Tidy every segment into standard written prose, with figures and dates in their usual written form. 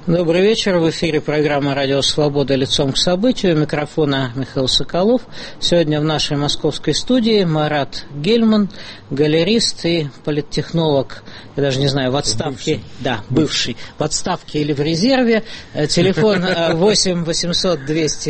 Добрый вечер. В эфире программа «Радио Свобода. Лицом к событию». У микрофона Михаил Соколов. Сегодня в нашей московской студии Марат Гельман, галерист и политтехнолог, я даже не знаю, в отставке. Бывший. В отставке или в резерве. Телефон 8 800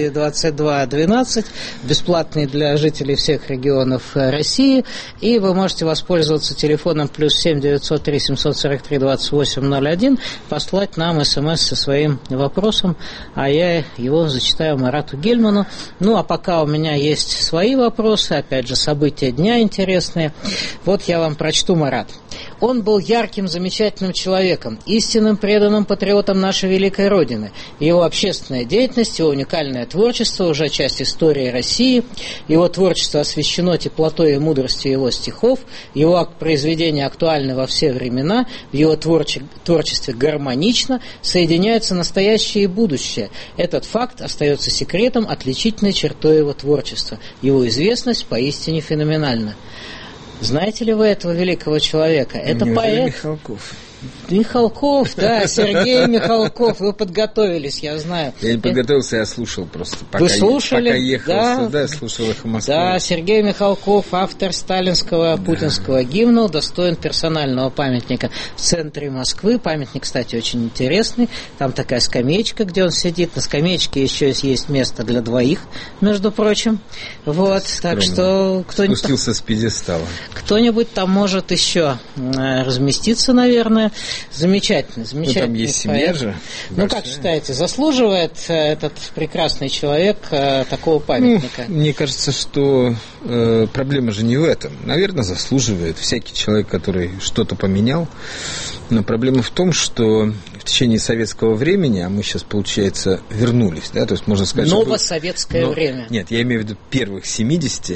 222 12, бесплатный для жителей всех регионов России. И вы можете воспользоваться телефоном +7 903 743 2801, послать нам СМС со своим вопросом, а я его зачитаю Марату Гельману. Ну, а пока у меня есть свои вопросы, опять же, события дня интересные. Вот я вам прочту, Марат. Он был ярким, замечательным человеком, истинным преданным патриотом нашей великой Родины. Его общественная деятельность, его уникальное творчество уже часть истории России. Его творчество освящено теплотой и мудростью его стихов. Его произведения актуальны во все времена. В его творчестве гармонично соединяются настоящее и будущее. Этот факт остается секретом, отличительной чертой его творчества. Его известность поистине феноменальна. Знаете ли вы этого великого человека? Это поэт. Михалков. Михалков, да, Сергей Михалков. Вы подготовились, я знаю. Я не подготовился, я слушал просто. Вы слушали? Пока ехал сюда, слушал «Эхо Москвы». Да, Сергей Михалков, автор сталинского, путинского гимна, достоин персонального памятника в центре Москвы. Памятник, кстати, очень интересный. Там такая скамеечка, где он сидит. На скамеечке еще есть место для двоих, между прочим. Вот, так что кто-нибудь... Спустился с пьедестала. Кто-нибудь там может еще разместиться, наверное. Замечательно, замечательно. Ну, там есть семья же. Ну, как считаете, заслуживает этот прекрасный человек такого памятника? Ну, мне кажется, что проблема же не в этом. Наверное, заслуживает всякий человек, который что-то поменял. Но проблема в том, что в течение советского времени, а мы сейчас, получается, вернулись, да, то есть можно сказать... Новосоветское время. Нет, я имею в виду первых 70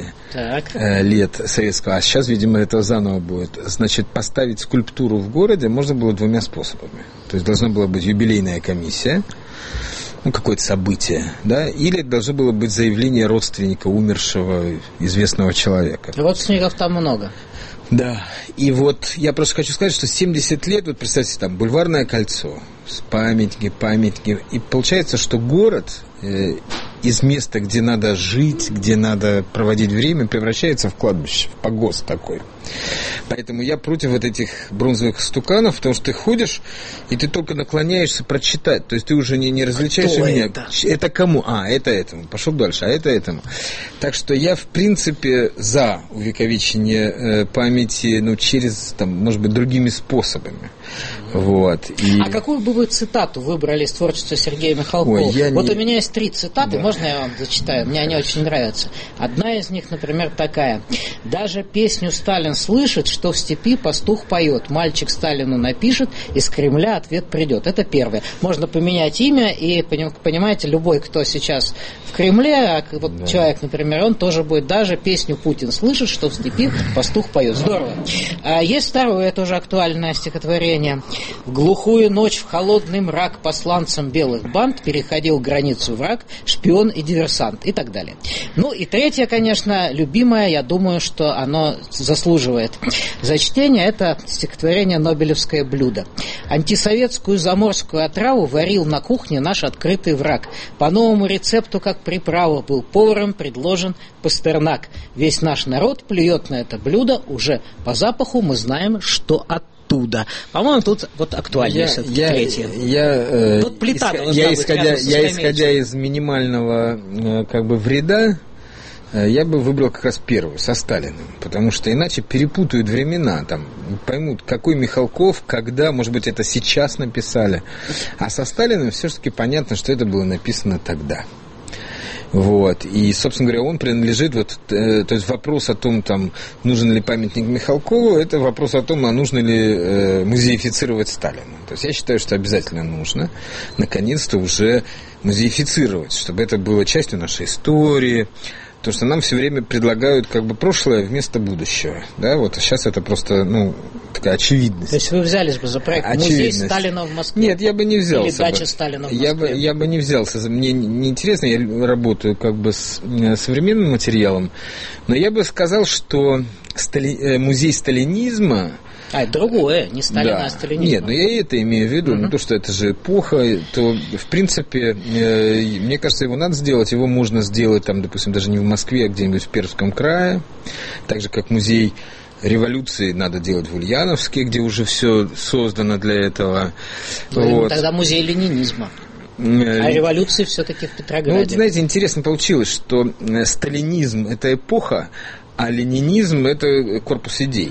лет советского, а сейчас, видимо, это заново будет. Значит, поставить скульптуру в городе можно было двумя способами. То есть должна была быть юбилейная комиссия, ну, какое-то событие, да, или должно было быть заявление родственника умершего известного человека. Родственников там много. Да, и вот я просто хочу сказать, что 70 лет, вот представьте, там Бульварное кольцо, памятники, и получается, что город из места, где надо жить, где надо проводить время, превращается в кладбище, в погост такой. Поэтому я против вот этих бронзовых стуканов, потому что ты ходишь, и ты только наклоняешься прочитать. То есть ты уже не различаешь меня. Это кому? Это этому. Пошел дальше, а это этому. Так что я, в принципе, за увековечение памяти, ну, через, там, может быть, другими способами. Вот. А какую бы вы цитату выбрали из творчества Сергея Михалкова? У меня есть 3 цитаты, да. Можно я вам зачитаю? Мне они очень нравятся. Одна из них, например, такая. «Даже песню Сталин слышит, что в степи пастух поет. Мальчик Сталину напишет, из Кремля ответ придет». Это первое. Можно поменять имя, и, понимаете, любой, кто сейчас в Кремле, вот да. Человек, например, он тоже будет. Даже песню Путин слышит, что в степи пастух поет. Здорово. Есть второе, тоже актуальное стихотворение. «В глухую ночь, в холодный мрак посланцам белых банд переходил границу враг, шпион и диверсант», и так далее. Ну и третье, конечно, любимое, я думаю, что оно заслуживает зачтения, это стихотворение «Нобелевское блюдо». «Антисоветскую заморскую отраву варил на кухне наш открытый враг. По новому рецепту, как приправа, был поваром предложен Пастернак. Весь наш народ плюет на это блюдо, уже по запаху мы знаем, что оттуда». По-моему, тут вот актуальнее третье. Тут плита должна быть исходя из минимального как бы вреда, я бы выбрал как раз первую, со Сталиным, потому что иначе перепутают времена, там, поймут, какой Михалков, когда, может быть, это сейчас написали, а со Сталиным все-таки понятно, что это было написано тогда. Вот. И, собственно говоря, он принадлежит, то есть вопрос о том, там, нужен ли памятник Михалкову, это вопрос о том, а нужно ли музеифицировать Сталина. То есть я считаю, что обязательно нужно, наконец-то, уже музеифицировать, чтобы это было частью нашей истории. Потому что нам все время предлагают как бы прошлое вместо будущего. Да, вот сейчас это просто, такая очевидность. То есть вы взялись бы за проект «Музей Сталина в Москве»? Нет, я бы не взялся. Или «Дача Сталина в Москве»? Я бы не взялся. Мне неинтересно, я работаю как бы с современным материалом, но я бы сказал, что музей сталинизма Другое, не Сталина, а сталинизм. Нет, я и это имею в виду, не то, что это же эпоха, то, в принципе, мне кажется, его надо сделать, его можно сделать, там, допустим, даже не в Москве, а где-нибудь в Пермском крае, так же, как музей революции надо делать в Ульяновске, где уже все создано для этого. Тогда музей ленинизма. А революции все-таки в Петрограде. Знаете, интересно получилось, что сталинизм – это эпоха, а ленинизм – это корпус идей.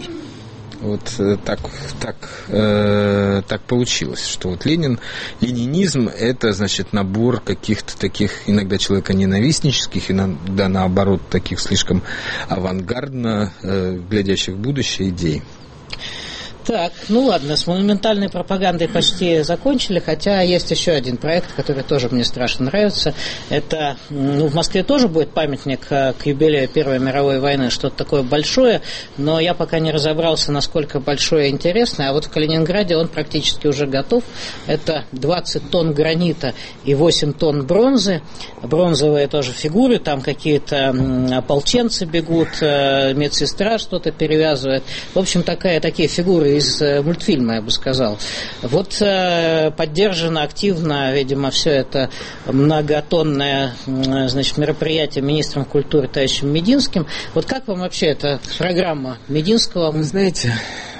Так получилось, что ленинизм – это, значит, набор каких-то таких иногда человеконенавистнических, иногда, наоборот, таких слишком авангардно глядящих в будущее идей. Так, ладно, с монументальной пропагандой почти закончили, хотя есть еще один проект, который тоже мне страшно нравится. Это, в Москве тоже будет памятник к юбилею Первой мировой войны, что-то такое большое, но я пока не разобрался, насколько большое и интересное, а вот в Калининграде он практически уже готов. Это 20 тонн гранита и 8 тонн бронзы, бронзовые тоже фигуры, там какие-то ополченцы бегут, медсестра что-то перевязывает, в общем, такие фигуры из мультфильма, я бы сказал. Поддержано активно, видимо, все это многотонное, значит, мероприятие министром культуры товарищем Мединским. Как вам вообще эта программа Мединского? Вы знаете,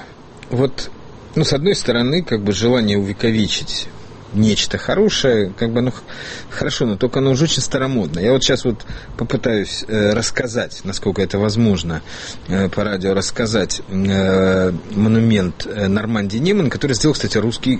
с одной стороны, желание увековечить нечто хорошее, оно хорошо, но только оно уже очень старомодно. Я сейчас попытаюсь рассказать, насколько это возможно, по радио рассказать монумент Нормандии Неман, который сделал, кстати, русский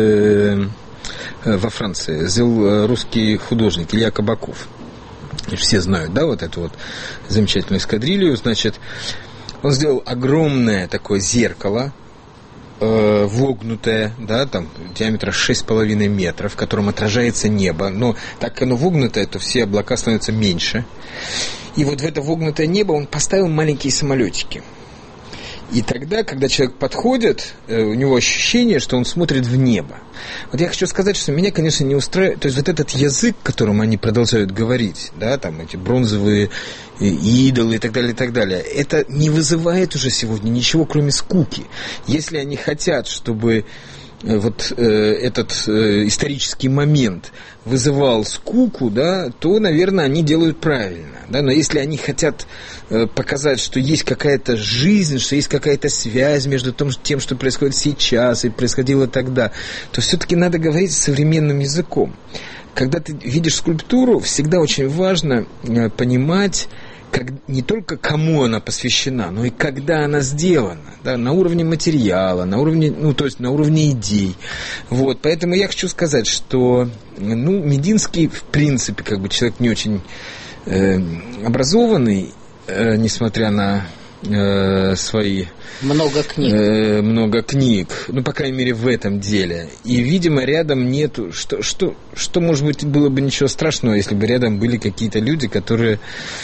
во Франции, сделал русский художник Илья Кабаков. Все знают, эту замечательную эскадрилью. Значит, он сделал огромное такое зеркало, вогнутое, диаметра 6,5 метров, в котором отражается небо. Но так как оно вогнутое, то все облака становятся меньше. И в это вогнутое небо он поставил маленькие самолетики. И тогда, когда человек подходит, у него ощущение, что он смотрит в небо. Я хочу сказать, что меня, конечно, не устраивает. То есть этот язык, которым они продолжают говорить, эти бронзовые идолы и так далее, это не вызывает уже сегодня ничего, кроме скуки. Если они хотят, чтобы этот исторический момент вызывал скуку, то, наверное, они делают правильно. Но если они хотят показать, что есть какая-то жизнь, что есть какая-то связь между тем, что происходит сейчас и происходило тогда, то все-таки надо говорить современным языком. Когда ты видишь скульптуру, всегда очень важно понимать, не только кому она посвящена, но и когда она сделана, на уровне материала, на уровне, на уровне идей. Поэтому я хочу сказать, что Мединский, в принципе, человек не очень образованный, несмотря на свои... Много книг. По крайней мере, в этом деле. И, видимо, рядом нету... Что, может быть, было бы ничего страшного, если бы рядом были какие-то люди, которым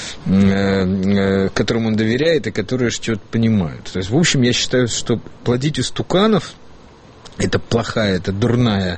он доверяет и которые что-то понимают. То есть, в общем, я считаю, что плодить истуканов – это плохая, это дурная,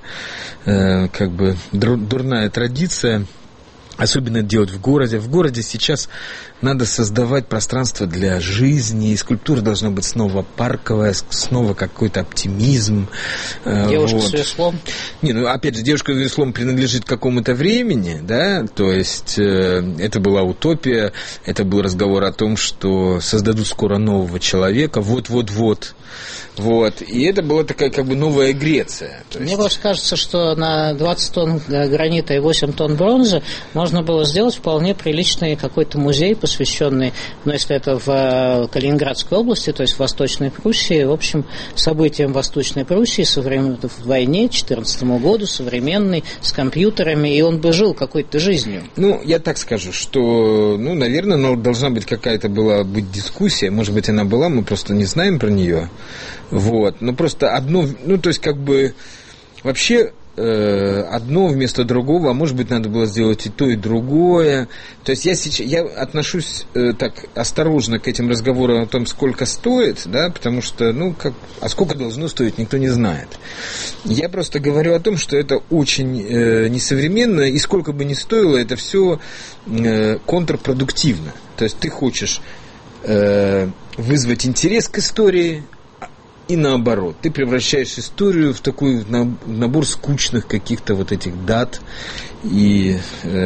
дурная традиция. Особенно это делать в городе. В городе сейчас надо создавать пространство для жизни, и скульптура должна быть снова парковая, снова какой-то оптимизм. Девушка с веслом? Опять же, девушка с веслом принадлежит какому-то времени, то есть это была утопия, это был разговор о том, что создадут скоро нового человека, вот-вот-вот. И это была такая новая Греция. Мне просто кажется, что на 20 тонн гранита и 8 тонн бронзы можно было сделать вполне приличный какой-то музей, посвященный, если это в Калининградской области, то есть в Восточной Пруссии, в общем, событиям Восточной Пруссии в войне 2014 году, современный, с компьютерами, и он бы жил какой-то жизнью. Я так скажу, что, наверное, должна быть какая-то быть дискуссия, может быть, она была, мы просто не знаем про нее. Но просто одно, вообще одно вместо другого, а может быть, надо было сделать и то, и другое. То есть я отношусь так осторожно к этим разговорам о том, сколько стоит, потому что, а сколько должно стоить, никто не знает. Я просто говорю о том, что это очень несовременно, и сколько бы ни стоило, это все контрпродуктивно. То есть ты хочешь вызвать интерес к истории, и наоборот. Ты превращаешь историю в такой набор скучных каких-то вот этих дат. И,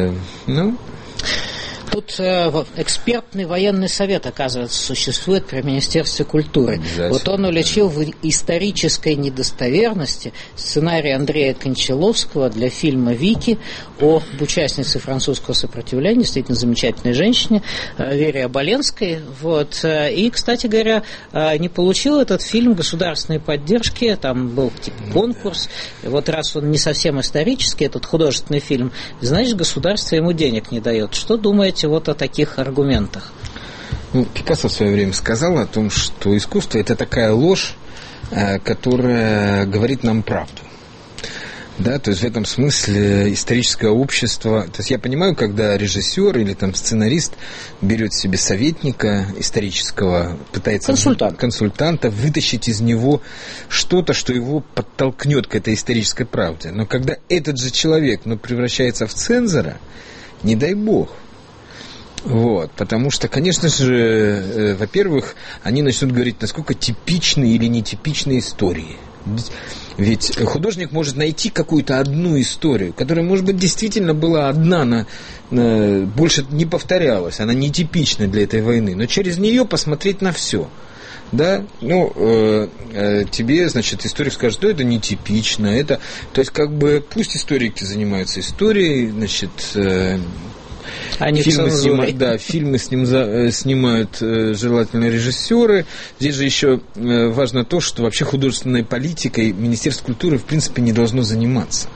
Тут экспертный военный совет, оказывается, существует при Министерстве культуры. Вот он уличил в исторической недостоверности сценарий Андрея Кончаловского для фильма «Вики» об участнице французского сопротивления, действительно замечательной женщине, Вере Оболенской. Вот. И, кстати говоря, не получил этот фильм государственной поддержки, там был конкурс. И вот раз он не совсем исторический, этот художественный фильм, значит, государство ему денег не дает. Что думаете вот о таких аргументах? Пикассо в свое время сказал о том, что искусство – это такая ложь, которая говорит нам правду. Да, то есть в этом смысле историческое общество... То есть я понимаю, когда режиссер или там сценарист берет себе советника исторического, пытается... Консультанта, вытащить из него что-то, что его подтолкнет к этой исторической правде. Но когда этот же человек превращается в цензора, не дай бог. Вот, потому что, конечно же, во-первых, они начнут говорить, насколько типичные или нетипичные истории. Ведь художник может найти какую-то одну историю, которая, может быть, действительно была одна, больше не повторялась, она нетипична для этой войны, но через нее посмотреть на все. Да, тебе, значит, историк скажет, что это нетипично, это, то есть, как бы, пусть историки занимаются историей, значит, фильмы снимают желательно режиссеры. Здесь же еще важно то, что вообще художественной политикой Министерство культуры в принципе не должно заниматься.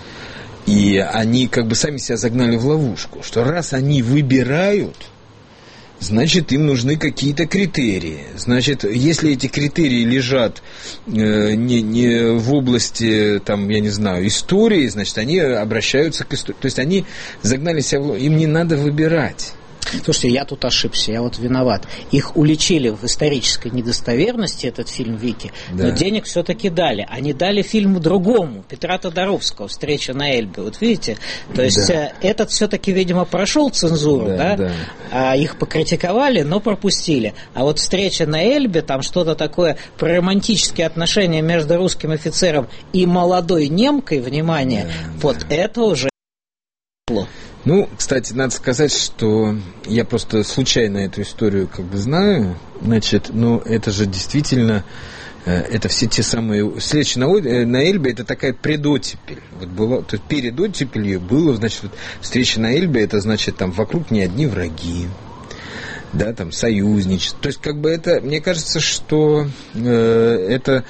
И они как бы сами себя загнали в ловушку, что раз они выбирают, значит, им нужны какие-то критерии. Значит, если эти критерии лежат не в области, там, я не знаю, истории, значит, они обращаются к истории. То есть они загнали себя в ловушку. Им не надо выбирать. Слушайте, я тут ошибся, я вот виноват. Их уличили в исторической недостоверности, этот фильм «Вики», да. Но денег все-таки дали. Они дали фильму другому, Петра Тодоровского, «Встреча на Эльбе». Вот видите? То есть этот все-таки, видимо, прошел цензуру, да? А их покритиковали, но пропустили. А вот «Встреча на Эльбе», там что-то такое про романтические отношения между русским офицером и молодой немкой, внимание, это уже кстати, надо сказать, что я просто случайно эту историю как бы знаю, значит, это же действительно, это все те самые... Встреча на Эльбе – это такая предоттепель. Вот было, то есть перед оттепелью было, значит, встреча на Эльбе – это, значит, там вокруг не одни враги, да, там союзничество. То есть, как бы это, мне кажется, что это...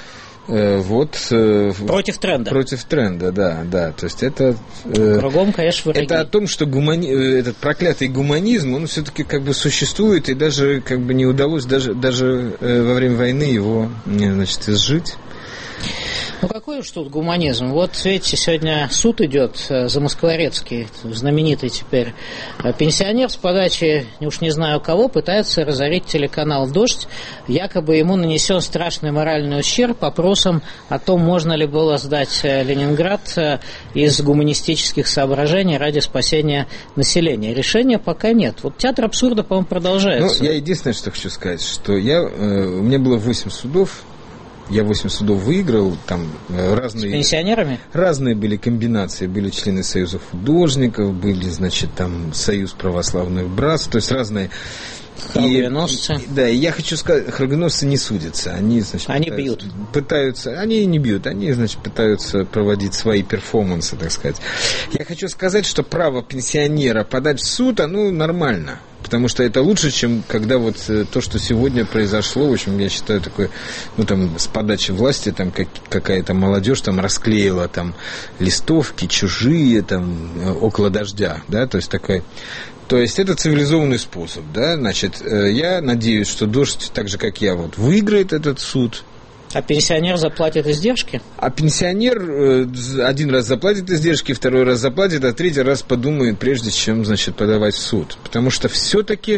против тренда. Против тренда, да. То есть это... Кругом, конечно, враги. Это о том, что этот проклятый гуманизм, он все-таки как бы существует, и даже как бы не удалось даже во время войны его, значит, изжить. Какой уж тут гуманизм. Вот, видите, сегодня суд идет за Москворецкий, знаменитый теперь пенсионер с подачи, уж не знаю кого, пытается разорить телеканал «Дождь». Якобы ему нанесен страшный моральный ущерб вопросом о том, можно ли было сдать Ленинград из гуманистических соображений ради спасения населения. Решения пока нет. Вот театр абсурда, по-моему, продолжается. Я единственное, что хочу сказать, что у меня было 8 судов. Я 8 судов выиграл, там разные... С пенсионерами? Разные были комбинации. Были члены Союза художников, были, значит, там Союз православных братств, то есть разные... Храгоносцы. И я хочу сказать, храгоносцы не судятся. Они, значит, пытаются, они не бьют, они, значит, пытаются проводить свои перформансы, так сказать. Я хочу сказать, что право пенсионера подать в суд, оно нормально. Потому что это лучше, чем когда вот то, что сегодня произошло, в общем, я считаю, такое, с подачи власти, там какая-то молодежь там расклеила там листовки чужие, там, около дождя, да, то есть такая... То есть это цивилизованный способ, да, значит, я надеюсь, что «Дождь», так же, как я, выиграет этот суд. А пенсионер заплатит издержки? А пенсионер один раз заплатит издержки, второй раз заплатит, а третий раз подумает, прежде чем, значит, подавать в суд. Потому что все-таки,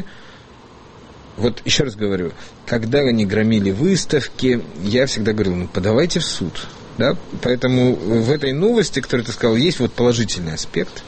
еще раз говорю, когда они громили выставки, я всегда говорил, подавайте в суд. Да? Поэтому в этой новости, которую ты сказал, есть положительный аспект.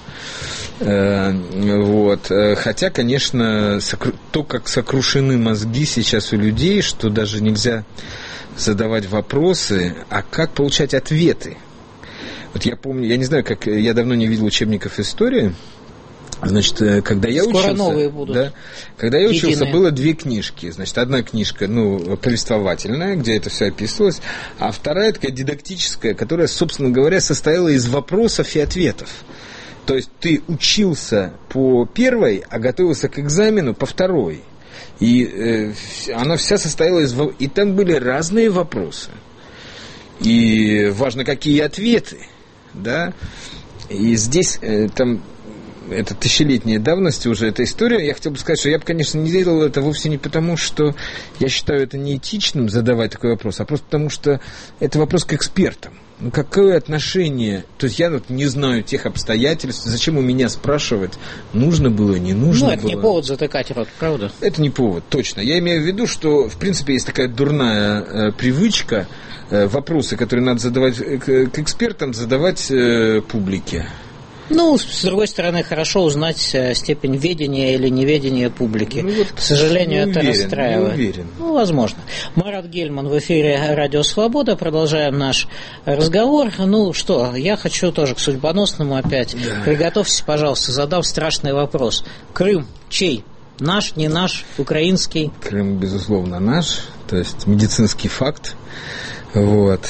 Хотя, конечно, то, как сокрушены мозги сейчас у людей, что даже нельзя задавать вопросы, а как получать ответы. Вот я помню, я не знаю, как я давно не видел учебников истории. Значит, когда я Скоро учился, новые будут. Да, когда я учился, Единые. было 2 книжки. Значит, одна книжка, повествовательная, где это все описывалось, а вторая такая дидактическая, которая, собственно говоря, состояла из вопросов и ответов. То есть ты учился по первой, а готовился к экзамену по второй. И она вся состояла из... И там были разные вопросы. И важно, какие ответы. Да? И здесь там... Это тысячелетняя давности уже эта история. Я хотел бы сказать, что я бы, конечно, не делал это вовсе не потому, что я считаю это неэтичным задавать такой вопрос, а просто потому, что это вопрос к экспертам. Ну, какое отношение... То есть я не знаю тех обстоятельств, зачем у меня спрашивать, нужно было, не нужно было. Ну, это не повод затыкать рот, правда? Это не повод, точно. Я имею в виду, что, в принципе, есть такая дурная привычка вопросы, которые надо задавать к экспертам, задавать публике. Ну, с другой стороны, хорошо узнать степень ведения или неведения публики. Ну, вот, к сожалению, это расстраивает. Не уверен. Ну, возможно. Марат Гельман в эфире «Радио Свобода». Продолжаем наш разговор. Ну что, я хочу тоже к судьбоносному опять. Да. Приготовьтесь, пожалуйста, задам страшный вопрос. Крым чей? Наш, не наш, украинский? Крым, безусловно, наш. То есть медицинский факт. Вот.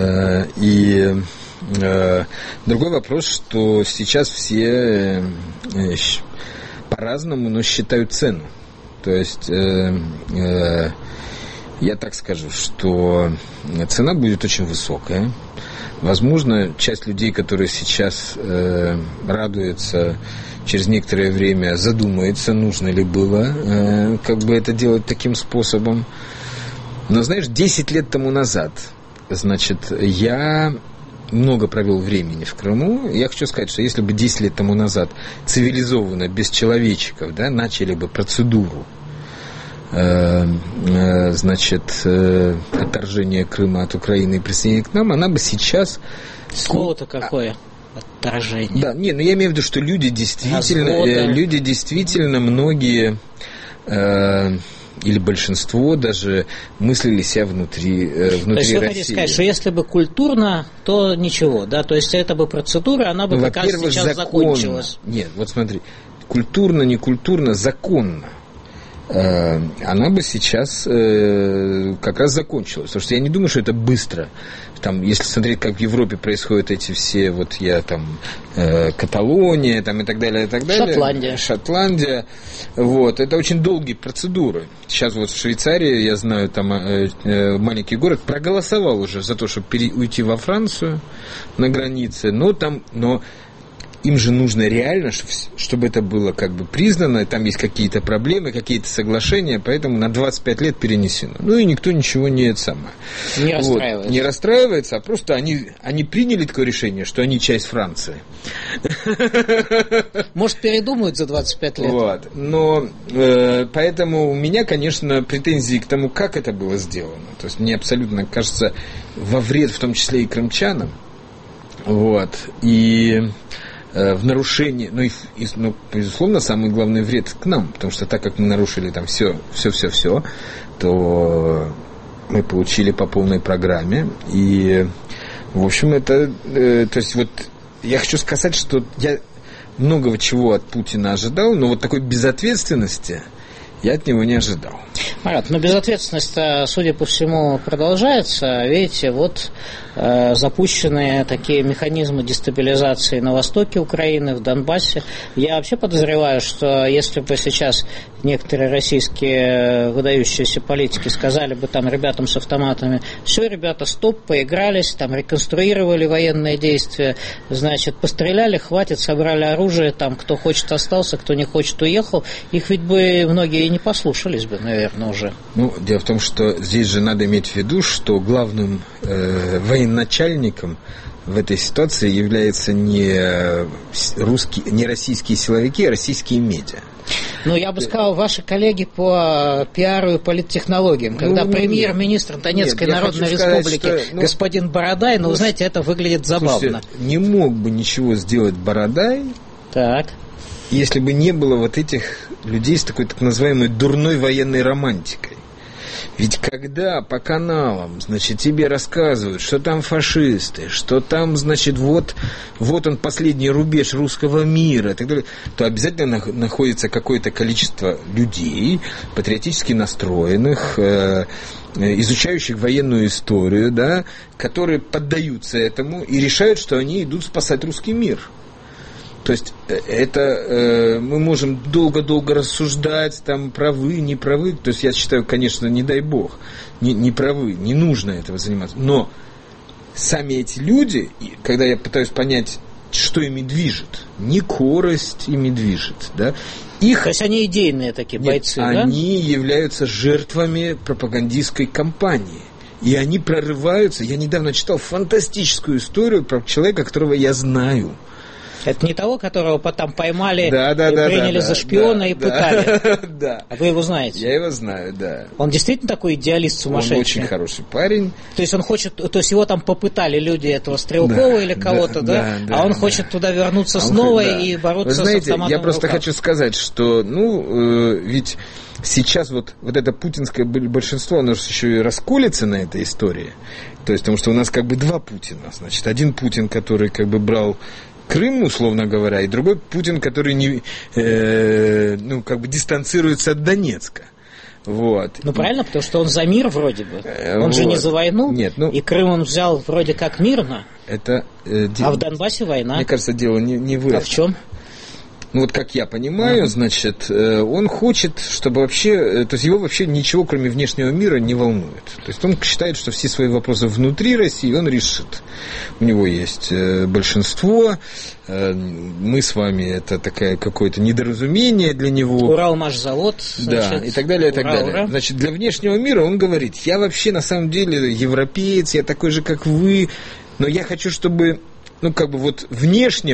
Другой вопрос, что сейчас все по-разному, но считают цену. То есть я так скажу, что цена будет очень высокая. Возможно, часть людей, которые сейчас радуются, через некоторое время задумается, нужно ли было это делать таким способом. Но, знаешь, 10 лет тому назад, значит, я много провел времени в Крыму. Я хочу сказать, что если бы 10 лет тому назад цивилизованно, без человечиков, да, начали бы процедуру отторжения Крыма от Украины и присоединения к нам, она бы сейчас... Слово-то какое? Отторжение. Да, я имею в виду, что люди действительно многие... или большинство даже мыслили себя внутри России. То есть вы хотите сказать, что если бы культурно, то ничего, да? То есть эта бы процедура, она бы как раз сейчас закончилась. Нет, вот смотри, культурно, не культурно, законно. Она бы сейчас как раз закончилась. Потому что я не думаю, что это быстро. Там, если смотреть, как в Европе происходят эти все, Каталония, там, и так далее, и так далее. Шотландия. Вот, это очень долгие процедуры. Сейчас в Швейцарии, я знаю, там маленький город проголосовал уже за то, чтобы уйти во Францию на границе, но им же нужно реально, чтобы это было признано, там есть какие-то проблемы, какие-то соглашения, поэтому на 25 лет перенесено. И никто ничего не расстраивается. Не расстраивается, а просто они приняли такое решение, что они часть Франции. Может, передумают за 25 лет. Вот. Но поэтому у меня, конечно, претензии к тому, как это было сделано. То есть мне абсолютно кажется во вред, в том числе и крымчанам. Вот. И в нарушении, безусловно, самый главный вред к нам, потому что так как мы нарушили там все, то мы получили по полной программе. И, в общем, то есть я хочу сказать, что я многого чего от Путина ожидал, но такой безответственности я от него не ожидал. Марат, но безответственность, судя по всему, продолжается. Видите, запущенные такие механизмы дестабилизации на востоке Украины, в Донбассе. Я вообще подозреваю, что если бы сейчас некоторые российские выдающиеся политики сказали бы ребятам с автоматами: все, ребята, стоп, поигрались, реконструировали военные действия, постреляли, хватит, собрали оружие, кто хочет остался, кто не хочет уехал, их ведь бы многие и не послушались бы, наверное, уже. Дело в том, что здесь же надо иметь в виду, что главным военачальником в этой ситуации являются не российские силовики, а российские медиа. Я бы сказал, ваши коллеги по пиару и политтехнологиям, когда премьер-министр Донецкой Народной Республики господин Бородай, вы знаете, это выглядит забавно. Слушайте, не мог бы ничего сделать Бородай, если бы не было этих людей с такой так называемой дурной военной романтикой. Ведь когда по каналам, значит, тебе рассказывают, что там фашисты, что там, значит, вот он последний рубеж русского мира и так далее, то обязательно находится какое-то количество людей, патриотически настроенных, изучающих военную историю, да, которые поддаются этому и решают, что они идут спасать русский мир. То есть это мы можем долго-долго рассуждать, там, правы, не правы. То есть я считаю, конечно, не дай бог, не правы, не нужно этого заниматься. Но сами эти люди, когда я пытаюсь понять, что ими движет, не корость ими движет, да, их... То есть они идейные такие бойцы, да? Они являются жертвами пропагандистской кампании. И они прорываются. Я недавно читал фантастическую историю про человека, которого я знаю. Это не того, которого потом поймали, приняли за шпиона и пытали. Да. А вы его знаете? Я его знаю, да. Он действительно такой идеалист сумасшедший? Он очень хороший парень. То есть он хочет, то есть его там попытали люди этого Стрелкова или кого-то, да? А он хочет туда вернуться снова и бороться с автоматом. Я просто хочу сказать, что, ведь сейчас вот это путинское большинство, оно же еще и расколется на этой истории. То есть, потому что у нас как бы два Путина. Значит, один Путин, который как бы брал Крым, условно говоря, и другой Путин, который дистанцируется от Донецка. Вот. Ну, правильно, потому что он за мир вроде бы. Он же не за войну. Нет, и Крым он взял вроде как мирно. Это, а в Донбассе война. Мне кажется, дело не в этом. А в чем? Ну, вот как я понимаю, значит, он хочет, чтобы вообще... То есть его вообще ничего, кроме внешнего мира, не волнует. То есть он считает, что все свои вопросы внутри России он решит. У него есть большинство. Мы с вами, это такое какое-то недоразумение для него. Уралмашзавод. Да, и так далее, и так далее. Ура. Значит, для внешнего мира он говорит, я вообще на самом деле европеец, я такой же, как вы, но я хочу, чтобы... внешне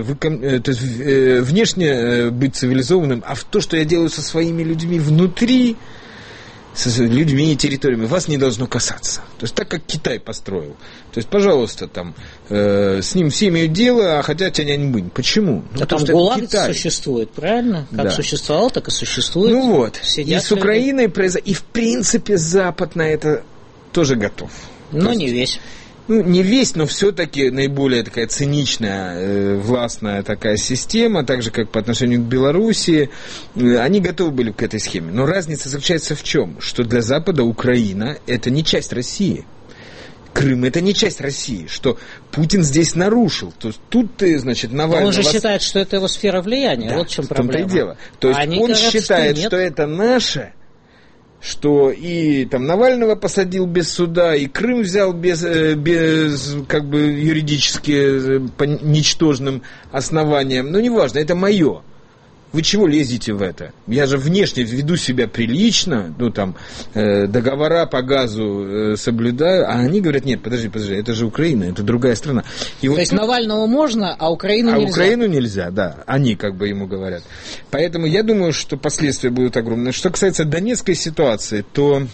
быть цивилизованным, а в то, что я делаю со своими людьми внутри, с людьми и территориями, вас не должно касаться. То есть так, как Китай построил. То есть, пожалуйста, там, с ним все имеют дело, а хотят тянь-бынь. Почему? Там ГУЛАГ существует, правильно? Как существовал, так и существует. Ну вот, и с Украиной и в принципе Запад на это тоже готов. Но не весь. Не весь, но все-таки наиболее такая циничная, властная такая система, так же, как по отношению к Белоруссии, они готовы были к этой схеме. Но разница заключается в чем? Что для Запада Украина – это не часть России. Крым – это не часть России, что Путин здесь нарушил. То есть тут, значит, Навальный... Он же считает, что это его сфера влияния. Да, вот в чем проблема. В том-то и дело. То есть он говорят, считает, что это наше... что и там Навального посадил без суда, и Крым взял без как бы юридически по ничтожным основаниям. Но неважно, это мое. Вы чего лезете в это? Я же внешне веду себя прилично, договора по газу соблюдаю, а они говорят, нет, подожди, это же Украина, это другая страна. И то есть Навального можно, а Украину нельзя? А Украину нельзя, да, они как бы ему говорят. Поэтому я думаю, что последствия будут огромные. Что касается донецкой ситуации, то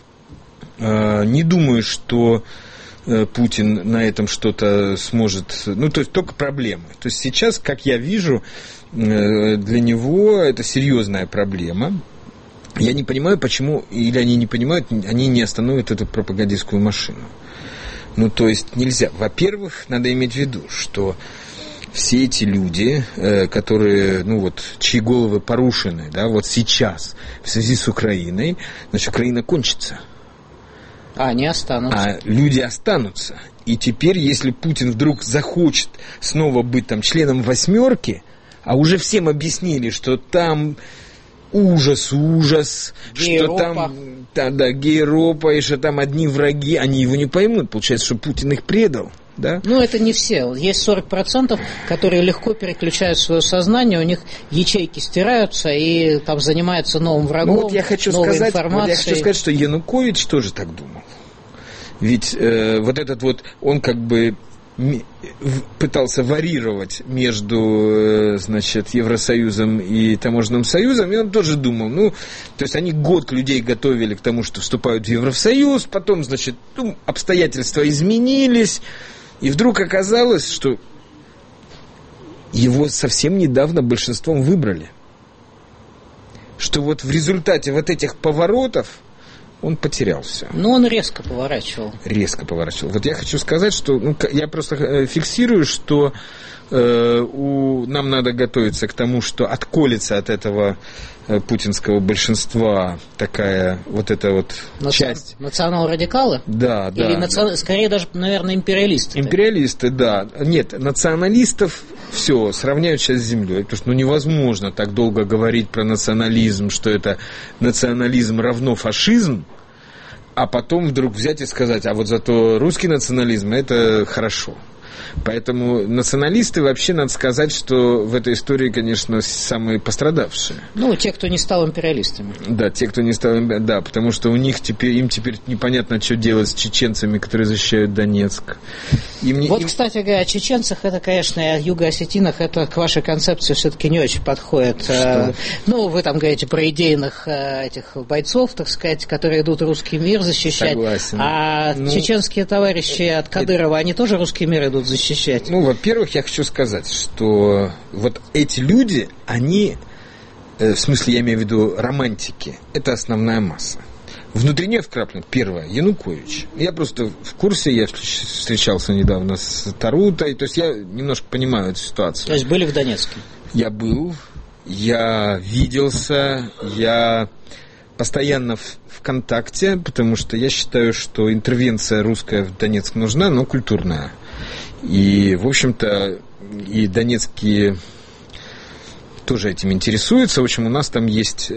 не думаю, что Путин на этом что-то сможет... то есть только проблемы. То есть сейчас, как я вижу, для него это серьезная проблема. Я не понимаю, почему, или они не понимают, они не остановят эту пропагандистскую машину. То есть нельзя. Во-первых, надо иметь в виду, что все эти люди, которые, чьи головы порушены, да, вот сейчас в связи с Украиной, значит, Украина кончится. А они останутся. А люди останутся. И теперь, если Путин вдруг захочет снова быть там членом «восьмерки», а уже всем объяснили, что там ужас, гей-ропа. Что там гей-ропа, и что там одни враги, они его не поймут. Получается, что Путин их предал. Да? Это не все. Есть 40%, которые легко переключают свое сознание, у них ячейки стираются и там занимаются новым врагом, я хочу новой информацией. Я хочу сказать, что Янукович тоже так думал. Ведь он как бы пытался варьировать между, Евросоюзом и Таможенным союзом, и он тоже думал, то есть они год людей готовили к тому, что вступают в Евросоюз, потом, обстоятельства изменились, и вдруг оказалось, что его совсем недавно большинством выбрали. Что в результате этих поворотов он потерялся. Но он резко поворачивал. Резко поворачивал. Вот я хочу сказать, что я просто фиксирую, что нам надо готовиться к тому, что отколется от этого путинского большинства такая вот эта вот часть. Национал-радикалы? Да, да. Или скорее даже, наверное, империалисты. Империалисты, да. Нет, националистов все сравняют сейчас с землей. Потому что невозможно так долго говорить про национализм, что это национализм равно фашизм, а потом вдруг взять и сказать, а вот зато русский национализм это хорошо. Поэтому националисты вообще, надо сказать, что в этой истории, конечно, самые пострадавшие. Ну, те, кто не стал империалистами. Да, те, кто не стал империалистами, да, потому что им теперь непонятно, что делать с чеченцами, которые защищают Донецк. Кстати говоря, о чеченцах, это, конечно, и о юго-осетинах, это к вашей концепции все-таки не очень подходит. Что? Вы там говорите про идейных этих бойцов, так сказать, которые идут русский мир защищать. Согласен. А чеченские товарищи от Кадырова, они тоже русский мир идут защищать? Во-первых, я хочу сказать, что вот эти люди, они, в смысле, я имею в виду романтики, это основная масса. Внутри нее вкраплено, первое, Янукович. Я просто в курсе, я встречался недавно с Тарутой, то есть я немножко понимаю эту ситуацию. То есть были в Донецке? Я был, я виделся, я постоянно в контакте, потому что я считаю, что интервенция русская в Донецк нужна, но культурная. И, в общем-то, и донецкие тоже этим интересуются. В общем, у нас там есть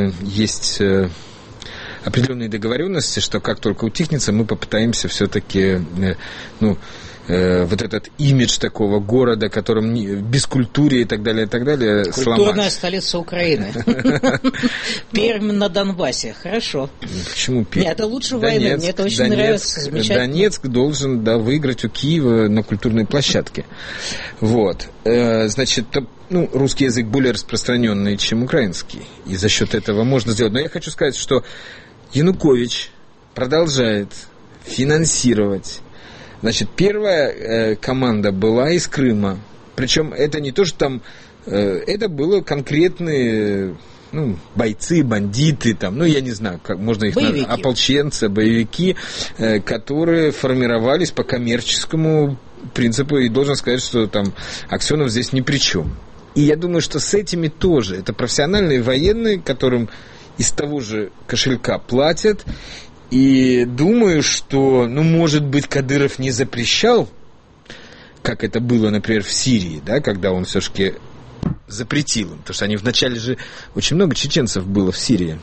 определенные договоренности, что как только утихнется, мы попытаемся все-таки вот этот имидж такого города, которым бескультурье и так далее, культурная сломать. Столица Украины. Пермь на Донбассе. Хорошо. Почему Пермь? Нет, это лучше войны. Мне это очень нравится. Замечательно. Донецк должен выиграть у Киева на культурной площадке. Вот. Значит, русский язык более распространенный, чем украинский. И за счет этого можно сделать. Но я хочу сказать, что Янукович продолжает финансировать. Значит, первая команда была из Крыма. Причем это не то, что там... Это было конкретные бойцы, бандиты, я не знаю, как можно их назвать, ополченцы, боевики, которые формировались по коммерческому принципу. И должен сказать, что там Аксенов здесь ни при чем. И я думаю, что с этими тоже. Это профессиональные военные, которым из того же кошелька платят. И думаю, что, может быть, Кадыров не запрещал, как это было, например, в Сирии, да, когда он все-таки запретил им, потому что они вначале же, очень много чеченцев было в Сирии,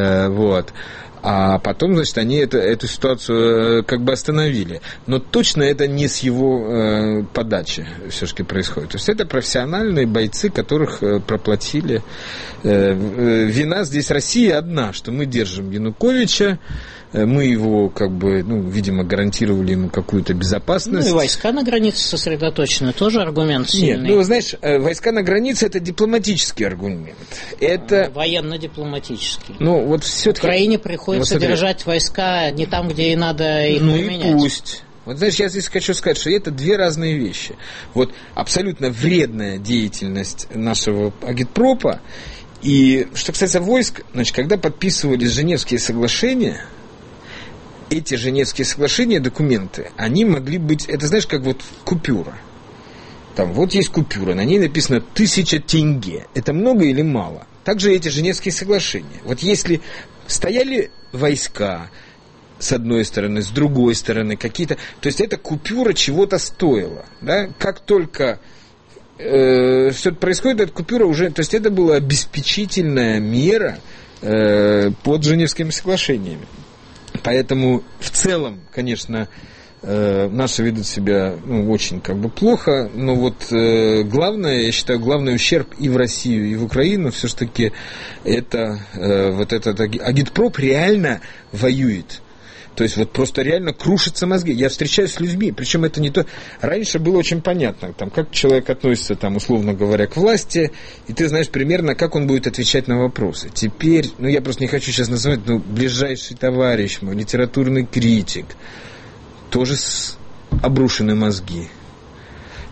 а потом, значит, они эту ситуацию как бы остановили. Но точно это не с его подачи все-таки происходит. То есть это профессиональные бойцы, которых проплатили. Вина здесь России одна, что мы держим Януковича, мы его, видимо, гарантировали ему какую-то безопасность. И войска на границе сосредоточены, тоже аргумент сильный. Нет, знаешь, войска на границе – это дипломатический аргумент. Это военно-дипломатический. Все-таки... Украине приходится держать войска не там, где и надо их применять. И пусть. Знаешь, я здесь хочу сказать, что это две разные вещи. Абсолютно вредная деятельность нашего агитпропа. И что касается войск, значит, когда подписывались Женевские соглашения, эти Женевские соглашения, документы, они могли быть, это знаешь, как купюра. Там есть купюра, на ней написано 1000 тенге. Это много или мало? Также эти Женевские соглашения. Если стояли войска с одной стороны, с другой стороны какие-то, то есть эта купюра чего-то стоила. Да? Как только что-то происходит, эта купюра уже, то есть это была обеспечительная мера под Женевскими соглашениями. Поэтому в целом, конечно, наши ведут себя очень плохо, но главное, я считаю, главный ущерб и в Россию, и в Украину все-таки это этот агитпроп реально воюет. То есть просто реально крушатся мозги. Я встречаюсь с людьми, причем это не то... Раньше было очень понятно, как человек относится, условно говоря, к власти, и ты знаешь примерно, как он будет отвечать на вопросы. Теперь, я просто не хочу сейчас называть, ближайший товарищ мой, литературный критик, тоже обрушены мозги.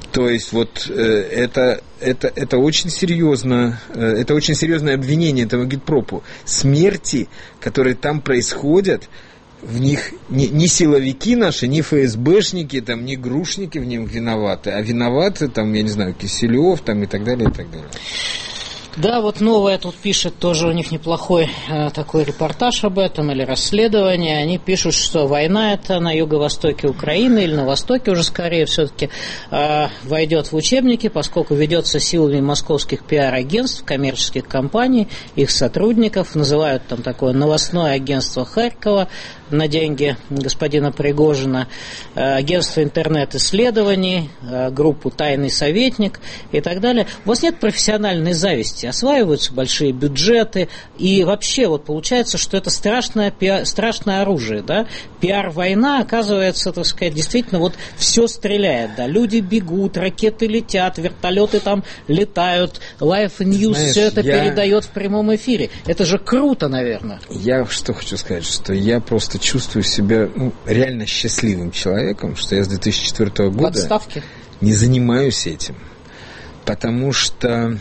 То есть вот это очень серьезно, это очень серьезное обвинение этому агитпропу. Смерти, которые там происходят, в них не силовики наши, не ФСБшники, там, не грушники в них виноваты, а виноваты, там, я не знаю, Киселев там, и так далее, и так далее. Да, вот Новая тут пишет, тоже у них неплохой такой репортаж об этом или расследование. Они пишут, что война это на юго-востоке Украины или на востоке уже скорее все-таки войдет в учебники, поскольку ведется силами московских пиар-агентств, коммерческих компаний, их сотрудников. Называют там такое новостное агентство Харькова на деньги господина Пригожина, агентство интернет-исследований, группу «Тайный советник» и так далее. У вас нет профессиональной зависти, осваиваются большие бюджеты, и вообще вот получается, что это страшное оружие, да? Пиар-война, оказывается, так сказать, действительно вот все стреляет, да? Люди бегут, ракеты летят, вертолеты там летают, Life News все это передает в прямом эфире. Это же круто, наверное. Я что хочу сказать, что я просто чувствую себя реально счастливым человеком, что я с 2004 года не занимаюсь этим. Потому что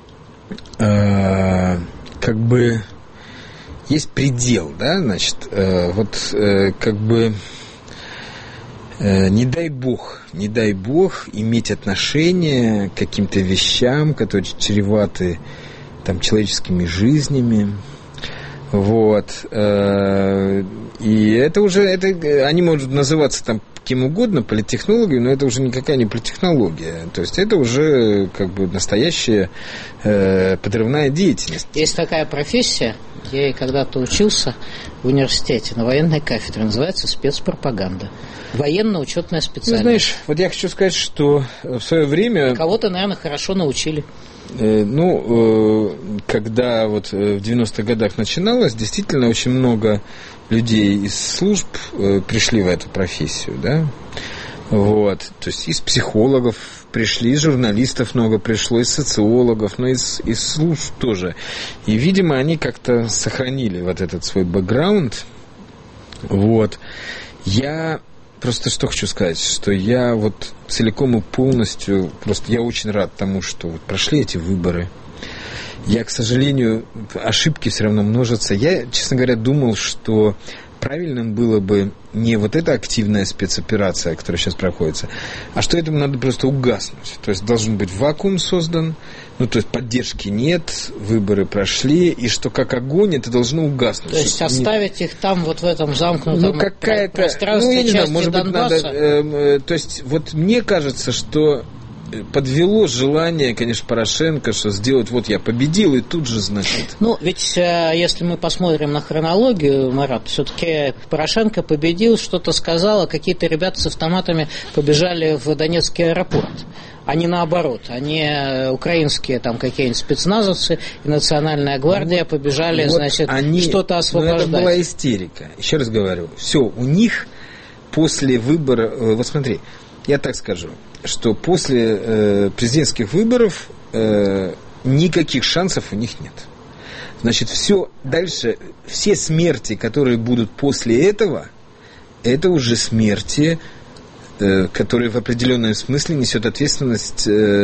как бы есть предел, да, значит, как бы не дай бог иметь отношение к каким-то вещам, которые чреваты там человеческими жизнями. Вот. И это уже, они могут называться там кем угодно, политтехнологами, но это уже никакая не политтехнология. То есть это уже как бы настоящая подрывная деятельность. Есть такая профессия, я и когда-то учился в университете на военной кафедре, называется спецпропаганда. Военно-учетная специальность. Ну, знаешь, вот я хочу сказать, что в свое время... Кого-то, наверное, хорошо научили. Когда вот в 90-х годах начиналось, действительно очень много людей из служб пришли в эту профессию, да, вот, то есть из психологов пришли, из журналистов много пришло, из социологов, но из служб тоже, и, видимо, они как-то сохранили вот этот свой бэкграунд, вот, я просто что хочу сказать, что я вот целиком и полностью, просто я очень рад тому, что вот прошли эти выборы. Я, к сожалению, ошибки все равно множатся. Я, честно говоря, думал, что правильным было бы не вот эта активная спецоперация, которая сейчас проходится, а что этому надо просто угаснуть. То есть должен быть вакуум создан, то есть поддержки нет, выборы прошли, и что как огонь это должно угаснуть. То есть оставить их там вот в этом замкнутом пространстве, я не знаю, может быть, Донбасса? Надо... то есть вот мне кажется, что подвело желание, конечно, Порошенко, что сделать, вот я победил, и тут же, значит... Ведь если мы посмотрим на хронологию, Марат, все-таки Порошенко победил, что-то сказал, а какие-то ребята с автоматами побежали в Донецкий аэропорт. А не наоборот, они украинские там какие-нибудь спецназовцы и Национальная гвардия побежали, вот значит, что-то освобождать. Это была истерика. Еще раз говорю, все, у них после выбора, вот смотри, я так скажу, что после президентских выборов никаких шансов у них нет. Значит, все дальше, все смерти, которые будут после этого, это уже смерти, которые в определенном смысле несет ответственность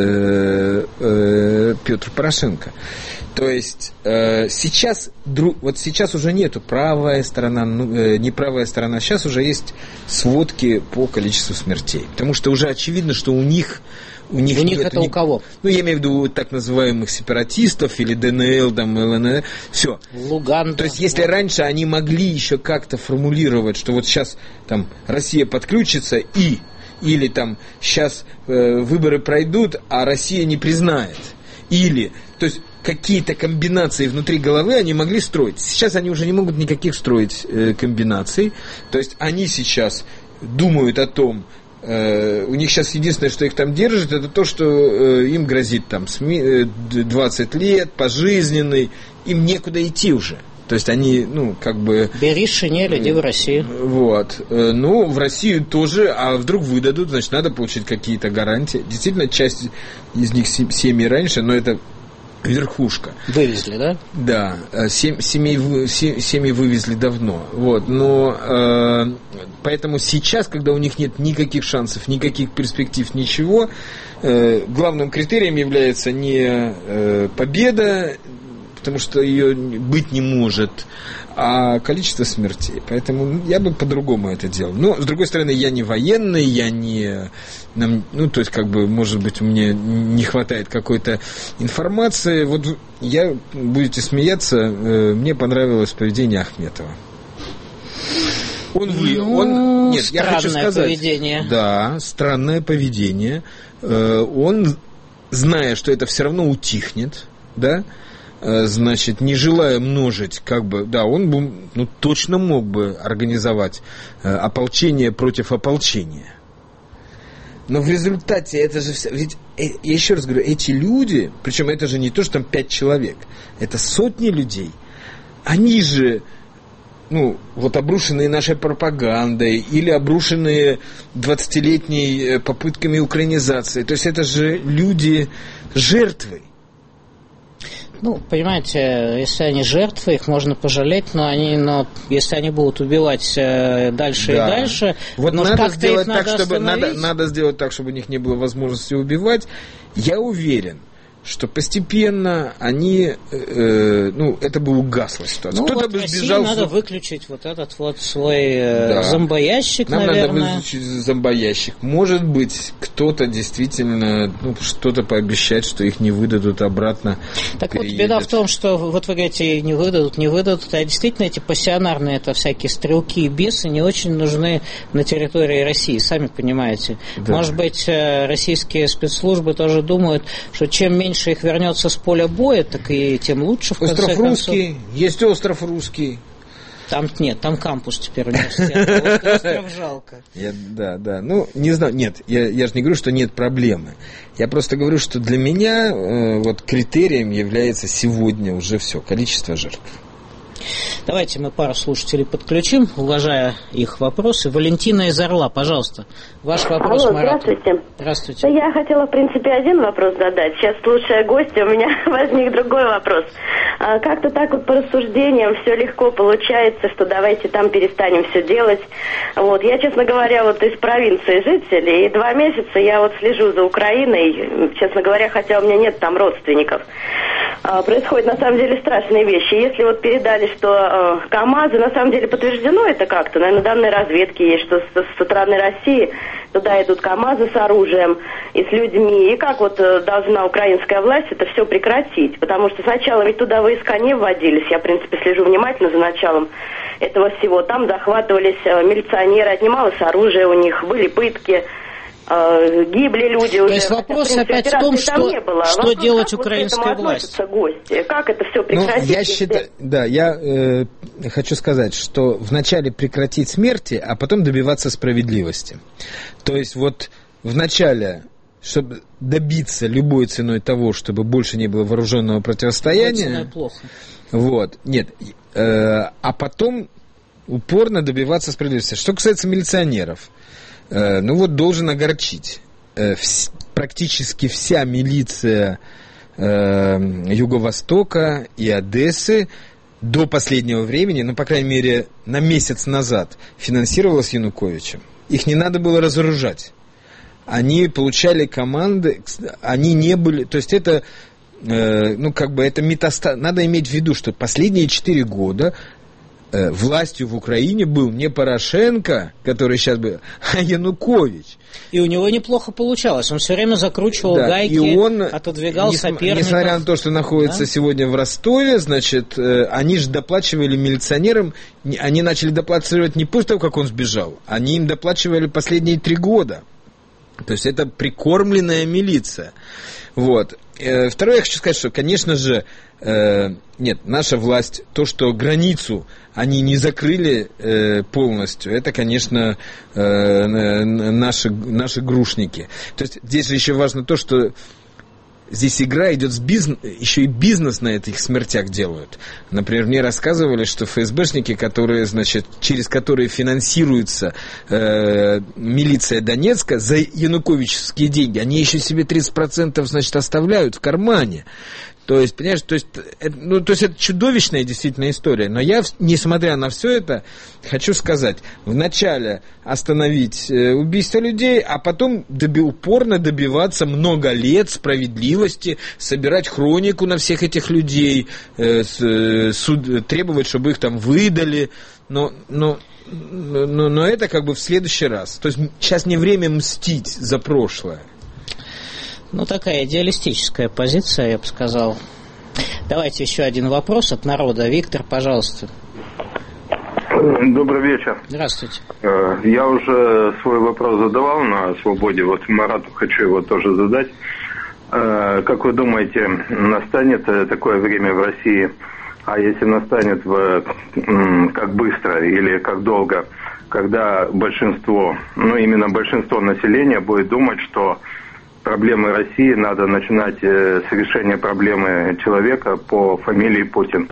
Петр Порошенко. То есть сейчас уже нету правая сторона, неправая сторона, сейчас уже есть сводки по количеству смертей. Потому что уже очевидно, что у них это у кого? Я имею в виду так называемых сепаратистов или ДНЛ, там, ЛНР, все. Луган. То есть, если раньше они могли еще как-то формулировать, что вот сейчас там Россия подключится или там сейчас выборы пройдут, а Россия не признает. То есть какие-то комбинации внутри головы они могли строить. Сейчас они уже не могут никаких строить комбинаций. То есть они сейчас думают о том, у них сейчас единственное, что их там держит, это то, что им грозит там 20 лет, пожизненный, им некуда идти уже. То есть они, Бери шинель, иди в Россию. Вот. В Россию тоже, а вдруг выдадут, значит, надо получить какие-то гарантии. Действительно, часть из них семьи раньше, но это верхушка. Вывезли, да? Да, семьи вывезли давно. Вот, но поэтому сейчас, когда у них нет никаких шансов, никаких перспектив, ничего, главным критерием является не победа, потому что ее быть не может, а количество смертей. Поэтому я бы по-другому это делал. Но, с другой стороны, я не военный, я не... Ну, то есть, как бы, может быть, мне не хватает какой-то информации. Вот я, будете смеяться, мне понравилось поведение Ахметова. Нет, я хочу сказать, поведение. Да, странное поведение. Он, зная, что это все равно утихнет, да, значит, не желая множить, как бы, да, он бы, ну, точно мог бы организовать ополчение против ополчения. Но в результате это же все... Ведь, я еще раз говорю, эти люди, причем это же не то, что там 5 человек, это сотни людей, они же, ну, вот обрушенные нашей пропагандой или обрушенные 20-летней попытками украинизации. То есть это же люди, жертвы. Ну, понимаете, если они жертвы, их можно пожалеть, но если они будут убивать дальше и дальше, вот но надо как-то сделать их так, чтобы остановить. надо сделать так, чтобы у них не было возможности убивать. Я уверен, что постепенно они, это бы угасло ситуация. Ну, кто-то вот бы России сбежал. Надо выключить вот этот вот свой зомбоящик, Нам наверное. надо выключить зомбоящик. Может быть, кто-то действительно, что-то пообещать, что их не выдадут обратно. Так переедет. вот, беда в том, что вот вы говорите, не выдадут, а действительно эти пассионарные, это всякие стрелки и бесы не очень нужны на территории России, сами понимаете. Да. Может быть, российские спецслужбы тоже думают, что чем меньше их вернется с поля боя, так и тем лучше, в конце концов. Остров Русский, есть остров Русский. Там нет, там кампус теперь университета. Остров жалко. Да. Ну, не знаю, нет, я же не говорю, что нет проблемы. Я просто говорю, что для меня вот критерием является сегодня уже все, количество жертв. Давайте мы пару слушателей подключим, уважая их вопросы. Валентина из Орла, пожалуйста. Ваш вопрос, Марату. Здравствуйте. Я хотела, в принципе, один вопрос задать. Сейчас, слушая гостя, у меня возник другой вопрос. Как-то так вот по рассуждениям все легко получается, что давайте там перестанем все делать. Вот. Я, честно говоря, вот из провинции жителей, и 2 месяца я вот слежу за Украиной, честно говоря, хотя у меня нет там родственников. Происходят, на самом деле, страшные вещи. Если вот передали, что КАМАЗы, на самом деле, подтверждено это как-то, наверное, данные разведки есть, что со стороны России туда идут КАМАЗы с оружием и с людьми. И как вот должна украинская власть это все прекратить? Потому что сначала ведь туда войска не вводились. Я, в принципе, слежу внимательно за началом этого всего. Там захватывались милиционеры, отнималось оружие у них, были пытки. Гибли люди уже. То есть вопрос опять в том, что делать украинской власти. Как это все прекратить? Я считаю, я хочу сказать, что вначале прекратить смерти, а потом добиваться справедливости. То есть вот вначале, чтобы добиться любой ценой того, чтобы больше не было вооруженного противостояния. Плохо. Вот, нет, а потом упорно добиваться справедливости. Что касается милиционеров. Должен огорчить. Практически вся милиция Юго-Востока и Одессы до последнего времени, по крайней мере, на месяц назад, финансировалась Януковичем. Их не надо было разоружать. Они получали команды, они не были... То есть это, это метастаз... Надо иметь в виду, что последние 4 года... властью в Украине был не Порошенко, который сейчас был, а Янукович. И у него неплохо получалось. Он все время закручивал гайки, и он, отодвигал соперников. Несмотря на то, что находится сегодня в Ростове, значит, они же доплачивали милиционерам, они начали доплачивать не после того, как он сбежал, они им доплачивали последние 3 года. То есть это прикормленная милиция. Вот. Второе, я хочу сказать, что, конечно же, наша власть, то, что границу они не закрыли полностью, это, конечно, наши грушники. То есть здесь же еще важно то, что здесь игра идет с еще и бизнес на этих смертях делают. Например, мне рассказывали, что ФСБшники, через которые финансируется милиция Донецка за януковические деньги, они еще себе 30%, оставляют в кармане. То есть, понимаешь, то есть это чудовищная действительно история. Но я, несмотря на все это, хочу сказать, вначале остановить убийство людей, а потом упорно добиваться много лет справедливости, собирать хронику на всех этих людей, требовать, чтобы их там выдали. Но это как бы в следующий раз. То есть сейчас не время мстить за прошлое. Ну, такая идеалистическая позиция, я бы сказал. Давайте еще один вопрос от народа. Виктор, пожалуйста. Добрый вечер. Здравствуйте. Я уже свой вопрос задавал на «Свободе». Вот Марату хочу его тоже задать. Как вы думаете, настанет такое время в России, а если настанет, как быстро или как долго, когда большинство, именно большинство населения будет думать, что проблемы России надо начинать с решения проблемы человека по фамилии Путин.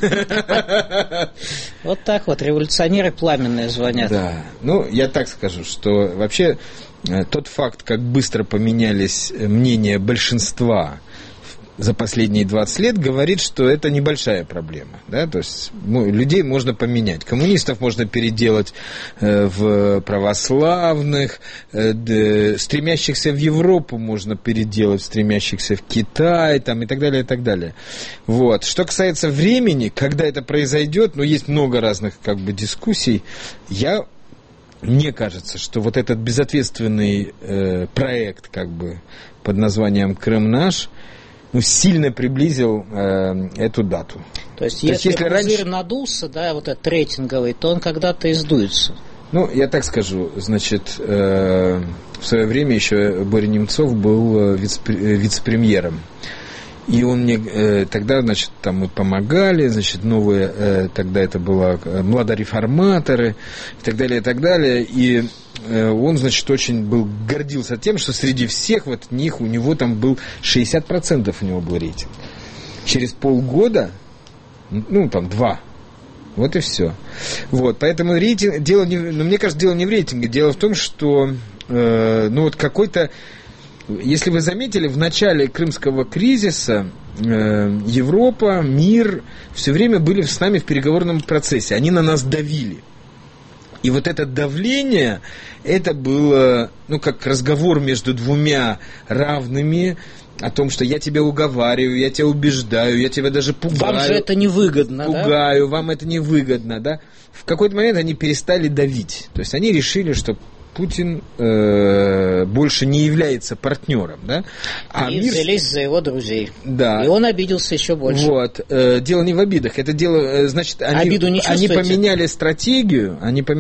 Вот так вот, революционеры пламенные звонят. Да, я так скажу, что вообще тот факт, как быстро поменялись мнения большинства за последние 20 лет, говорит, что это небольшая проблема. Да? То есть людей можно поменять. Коммунистов можно переделать в православных, стремящихся в Европу можно переделать, стремящихся в Китай там, и так далее, и так далее. Вот. Что касается времени, когда это произойдет, есть много разных дискуссий. Мне кажется, что вот этот безответственный проект под названием «Крым наш» сильно приблизил эту дату. То есть если пузырь надулся, вот этот рейтинговый, то он когда-то и сдуется. Я так скажу, значит, в свое время еще Боря Немцов был вице-премьером. И он мне тогда, значит, там мы помогали, значит, новые, тогда это было младореформаторы и так далее, и так далее. И он, значит, очень гордился тем, что среди всех них у него там был 60% у него был рейтинг. Через полгода, 2, вот и все. Вот, поэтому рейтинг, мне кажется, дело не в рейтинге, дело в том, что, какой-то, если вы заметили, в начале крымского кризиса Европа, мир все время были с нами в переговорном процессе. Они на нас давили. И вот это давление, это было, как разговор между двумя равными о том, что я тебя уговариваю, я тебя убеждаю, я тебя даже пугаю. Вам же это невыгодно, пугаю, да? Вам это невыгодно, да? В какой-то момент они перестали давить. То есть они решили, что Путин больше не является партнером, да? И взялись за его друзей. Да. И он обиделся еще больше. Вот. Дело не в обидах. Это дело, значит, они поменяли стратегию.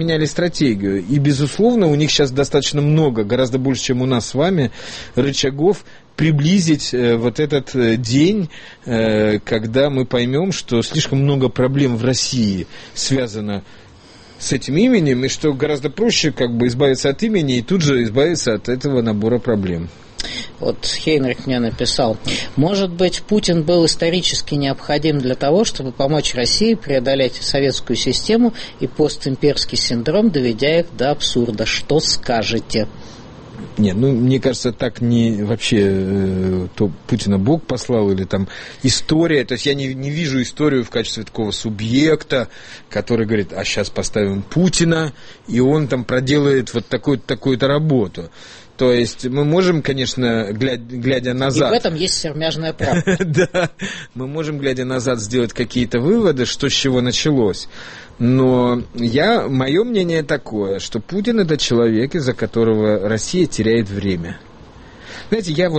И, безусловно, у них сейчас достаточно много, гораздо больше, чем у нас с вами, рычагов приблизить вот этот день, когда мы поймем, что слишком много проблем в России связано с этим именем, и что гораздо проще избавиться от имени и тут же избавиться от этого набора проблем. Вот Хейнрих мне написал: может быть, Путин был исторически необходим для того, чтобы помочь России преодолеть советскую систему и постимперский синдром, доведя их до абсурда. Что скажете? Нет, мне кажется, так не вообще то Путина Бог послал или там история. То есть я не вижу историю в качестве такого субъекта, который говорит, а сейчас поставим Путина, и он там проделает вот такую-то работу. То есть мы можем, конечно, глядя назад... И в этом есть сермяжная правда. Да, мы можем, глядя назад, сделать какие-то выводы, что с чего началось. Но мое мнение такое, что Путин – это человек, из-за которого Россия теряет время. Знаете, я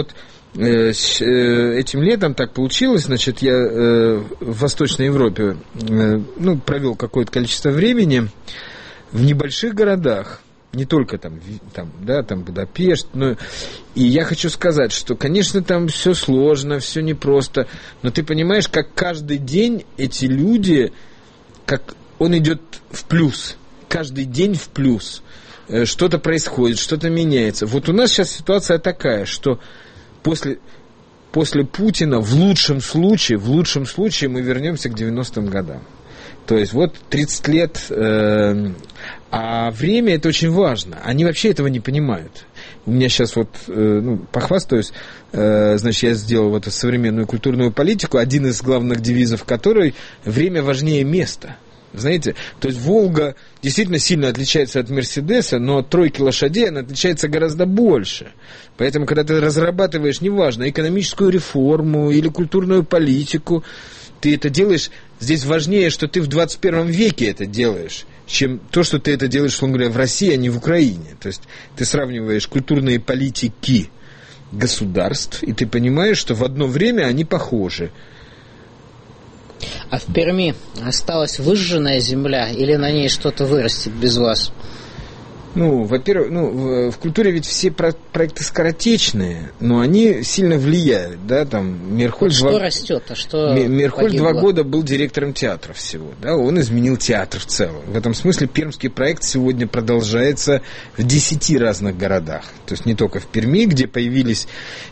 этим летом так получилось, значит, я в Восточной Европе провел какое-то количество времени в небольших городах. Не только там Будапешт, и я хочу сказать, что, конечно, там все сложно, все непросто, но ты понимаешь, как каждый день эти люди, как он идет в плюс, каждый день в плюс, что-то происходит, что-то меняется. Вот у нас сейчас ситуация такая, что после Путина в лучшем случае мы вернемся к 90-м годам. То есть 30 лет, а время это очень важно. Они вообще этого не понимают. у меня сейчас вот, похвастаюсь, значит, я сделал вот эту современную культурную политику, один из главных девизов которой «время важнее места». Знаете, то есть «Волга» действительно сильно отличается от «Мерседеса», но от тройки лошадей она отличается гораздо больше. Поэтому, когда ты разрабатываешь, неважно, экономическую реформу или культурную политику, ты это делаешь, здесь важнее, что ты в 21 веке это делаешь, чем то, что ты это делаешь, условно говоря, в России, а не в Украине. То есть ты сравниваешь культурные политики государств, и ты понимаешь, что в одно время они похожи. А в Перми осталась выжженная земля или на ней что-то вырастет без вас? Во-первых, в культуре ведь все проекты скоротечные, но они сильно влияют, да, там Мирхольд... Что растет, а что Мирхольд 2 года был директором театра всего, да, он изменил театр в целом. В этом смысле пермский проект сегодня продолжается в 10 разных городах, то есть не только в Перми, где появились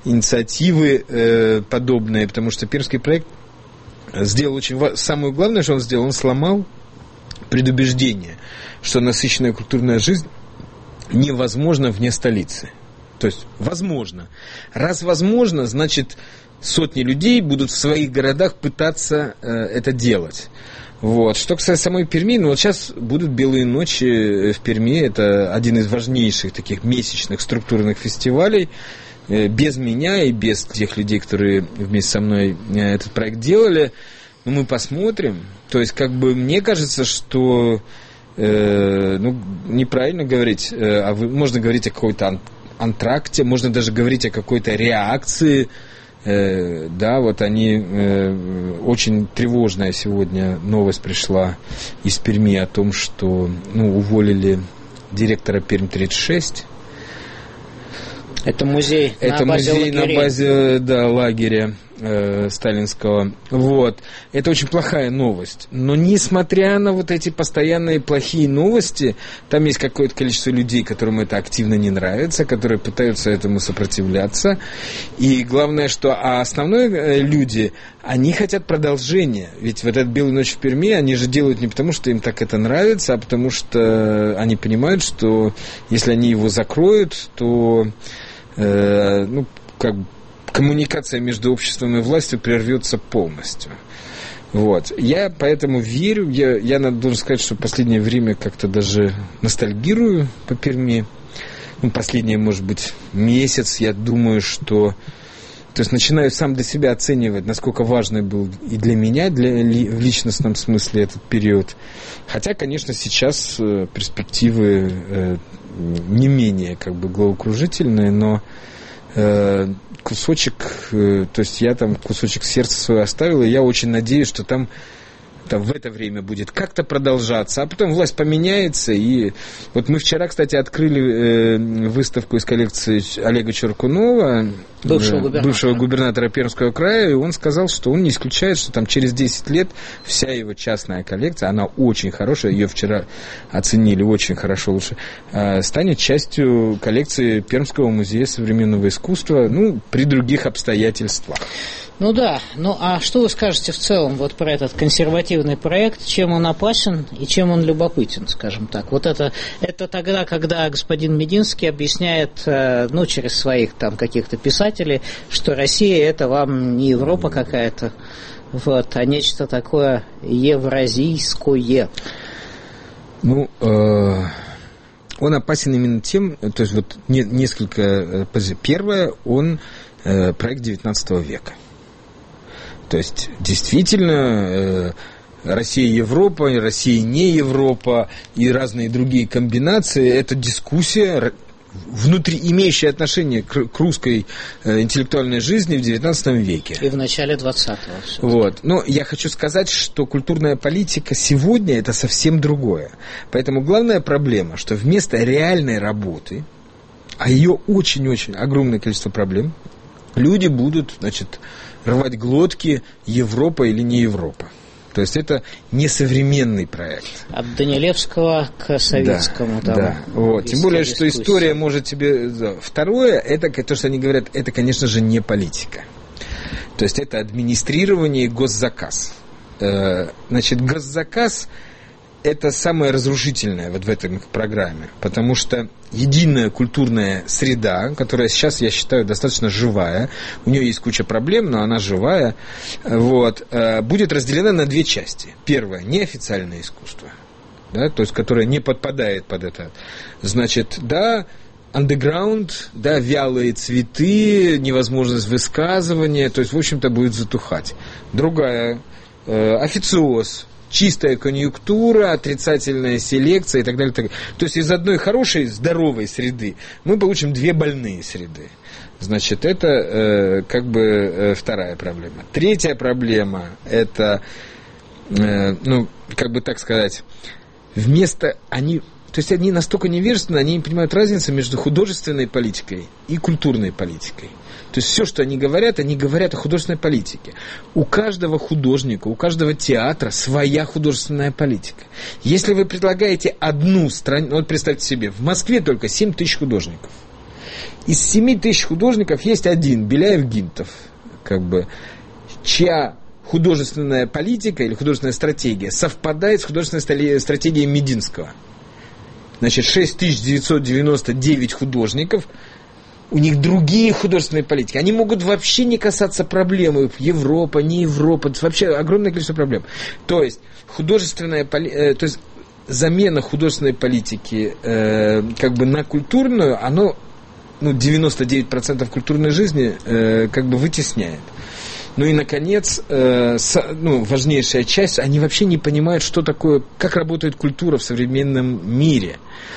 инициативы подобные, потому что пермский проект сделал самое главное, что он сделал, он сломал предубеждение, что насыщенная культурная жизнь невозможно вне столицы. То есть возможно. Раз возможно, значит сотни людей будут в своих городах пытаться это делать. Вот. Что касается самой Перми, вот сейчас будут «Белые ночи» в Перми. Это один из важнейших таких месячных структурных фестивалей. Без меня и без тех людей, которые вместе со мной этот проект делали. Мы посмотрим. То есть, мне кажется, что неправильно говорить, можно говорить о какой-то антракте, можно даже говорить о какой-то реакции. Да, вот очень тревожная сегодня новость пришла из Перми о том, что уволили директора Пермь-36. Это музей на базе лагеря сталинского. Вот. Это очень плохая новость. Но несмотря на вот эти постоянные плохие новости, там есть какое-то количество людей, которым это активно не нравится, которые пытаются этому сопротивляться. И главное, что основные люди, они хотят продолжения. Ведь вот этот «Белую ночь» в Перми, они же делают не потому, что им так это нравится, а потому что они понимают, что если они его закроют, то коммуникация между обществом и властью прервется полностью. Вот. Я поэтому верю, я должен сказать, что в последнее время как-то даже ностальгирую по Перми. Последний, может быть, месяц, я думаю, что... То есть начинаю сам для себя оценивать, насколько важный был и для меня, в личностном смысле этот период. Хотя, конечно, сейчас перспективы не менее головокружительные, но кусочек, то есть я там кусочек сердца своего оставил, и я очень надеюсь, что там в это время будет как-то продолжаться, а потом власть поменяется. И вот мы вчера, кстати, открыли выставку из коллекции Олега Чуркунова, бывшего губернатора Пермского края, и он сказал, что он не исключает, что там через 10 лет вся его частная коллекция, она очень хорошая, ее вчера оценили очень хорошо, лучше, станет частью коллекции Пермского музея современного искусства, при других обстоятельствах. А что вы скажете в целом вот про этот консервативный проект, чем он опасен и чем он любопытен, скажем так? Вот это тогда, когда господин Мединский объясняет, через своих там каких-то писателей, что Россия это вам не Европа какая-то, а нечто такое евразийское. Он опасен именно тем, то есть несколько позиций. Первое, он проект 19 века. То есть, действительно, Россия Европа, Россия не Европа и разные другие комбинации, это дискуссия, имеющая отношение к русской интеллектуальной жизни в XIX веке. И в начале 20-го. Вот. Но я хочу сказать, что культурная политика сегодня это совсем другое. Поэтому главная проблема, что вместо реальной работы, а ее очень-очень огромное количество проблем, люди будут, рвать глотки, Европа или не Европа. То есть это не современный проект. От Данилевского к советскому. Да. Вот. Тем более, что история может тебе... Второе, это то, что они говорят, это, конечно же, не политика. То есть это администрирование и госзаказ. Госзаказ это самое разрушительное вот в этой программе, потому что единая культурная среда, которая сейчас, я считаю, достаточно живая, у нее есть куча проблем, но она живая, вот, будет разделена на две части. Первое – неофициальное искусство, да, то есть, которое не подпадает под это. Значит, да, underground, да, вялые цветы, невозможность высказывания, то есть, в общем-то, будет затухать. Другая – официоз, чистая конъюнктура, отрицательная селекция и так далее, так далее. То есть из одной хорошей, здоровой среды мы получим две больные среды. Значит, это вторая проблема. Третья проблема – это, то есть они настолько невежественны, они не понимают разницу между художественной политикой и культурной политикой. То есть все, что они говорят о художественной политике. У каждого художника, у каждого театра своя художественная политика. Если вы предлагаете одну страницу, вот представьте себе, в Москве только 7 тысяч художников. Из 7 тысяч художников есть один, Беляев-Гинтов, чья художественная политика или художественная стратегия совпадает с художественной стратегией Мединского. Значит, 6999 художников, у них другие художественные политики. Они могут вообще не касаться проблемы Европа, не Европа. Вообще огромное количество проблем. То есть, замена художественной политики на культурную, оно 99% культурной жизни вытесняет. Ну и, наконец, важнейшая часть, они вообще не понимают, что такое, как работает культура в современном мире.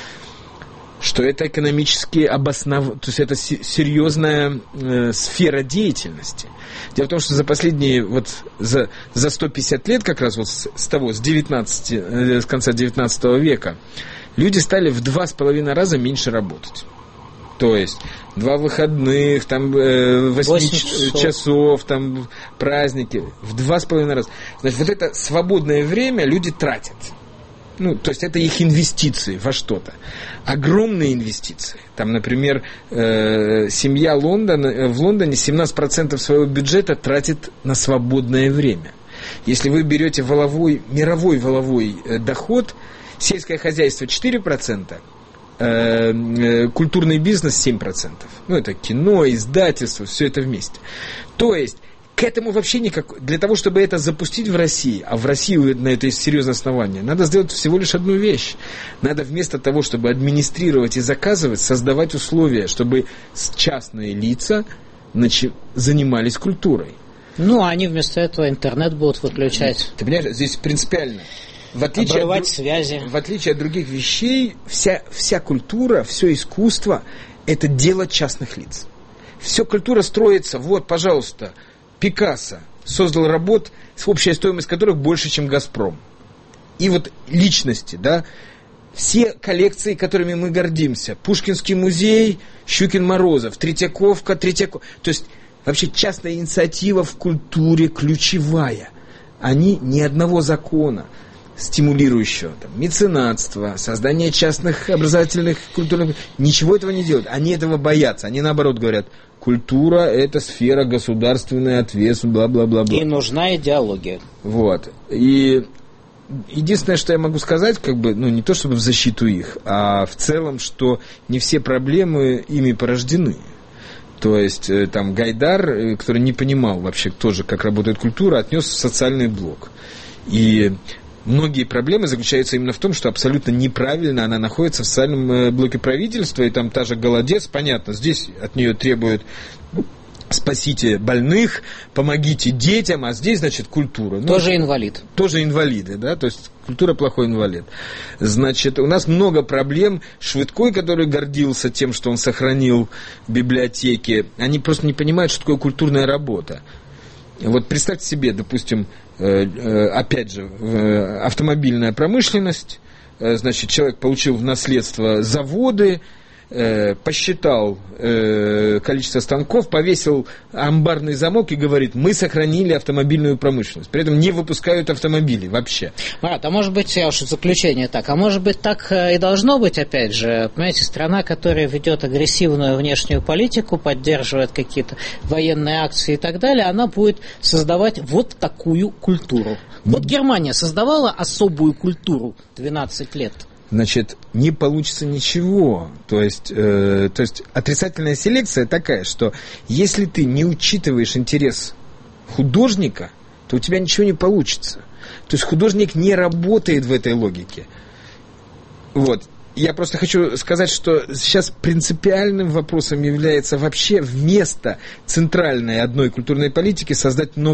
Что это экономически то есть это серьезная сфера деятельности. Дело в том, что за последние, за 150 лет, как раз с конца 19 века, люди стали в 2,5 раза меньше работать. То есть 2 выходных, 8 часов, праздники, в 2,5 раза. Значит, вот это свободное время люди тратят. То есть это их инвестиции во что-то. Огромные инвестиции. Например, семья в Лондоне 17% своего бюджета тратит на свободное время. Если вы берете мировой воловой доход, сельское хозяйство 4%, культурный бизнес 7%. Это кино, издательство, все это вместе. То есть к этому вообще для того, чтобы это запустить в России, а в России на это есть серьезное основание, надо сделать всего лишь одну вещь. Надо вместо того, чтобы администрировать и заказывать, создавать условия, чтобы частные лица занимались культурой. Они вместо этого интернет будут выключать. Ты понимаешь, здесь принципиально. Обрывать связи. В отличие от других вещей, вся культура, все искусство – это дело частных лиц. Вся культура строится, пожалуйста, Пикассо создал работ, общая стоимость которых больше, чем «Газпром». И личности, да, все коллекции, которыми мы гордимся. Пушкинский музей, Щукин-Морозов, Третьяковка. То есть вообще частная инициатива в культуре ключевая. Они ни одного закона стимулирующего, меценатства, создания частных образовательных, культурных, ничего этого не делают. Они этого боятся. Они наоборот говорят, культура – это сфера государственная, ответственная, бла-бла-бла-бла. И нужна идеология. И единственное, что я могу сказать, не то чтобы в защиту их, а в целом, что не все проблемы ими порождены. То есть Гайдар, который не понимал вообще тоже, как работает культура, отнес в социальный блок. И многие проблемы заключаются именно в том, что абсолютно неправильно она находится в социальном блоке правительства, и та же «Голодец», понятно, здесь от нее требуют спасите больных, помогите детям, а здесь, значит, культура. Тоже инвалид. Тоже инвалиды, да, то есть культура плохой инвалид. Значит, у нас много проблем. Швыдкой, который гордился тем, что он сохранил библиотеки, они просто не понимают, что такое культурная работа. Представьте себе, допустим, опять же, автомобильная промышленность, значит, человек получил в наследство заводы, посчитал количество станков, повесил амбарный замок и говорит, мы сохранили автомобильную промышленность. При этом не выпускают автомобили вообще. Марат, а может быть, я уж заключение так, а может быть так и должно быть, опять же, понимаете, страна, которая ведет агрессивную внешнюю политику, поддерживает какие-то военные акции и так далее, она будет создавать вот такую культуру. Вот Германия создавала особую культуру 12 лет. Значит, не получится ничего. То есть отрицательная селекция такая, что если ты не учитываешь интерес художника, то у тебя ничего не получится. То есть художник не работает в этой логике. Вот. Я просто хочу сказать, что сейчас принципиальным вопросом является вообще вместо центральной одной культурной политики создать новую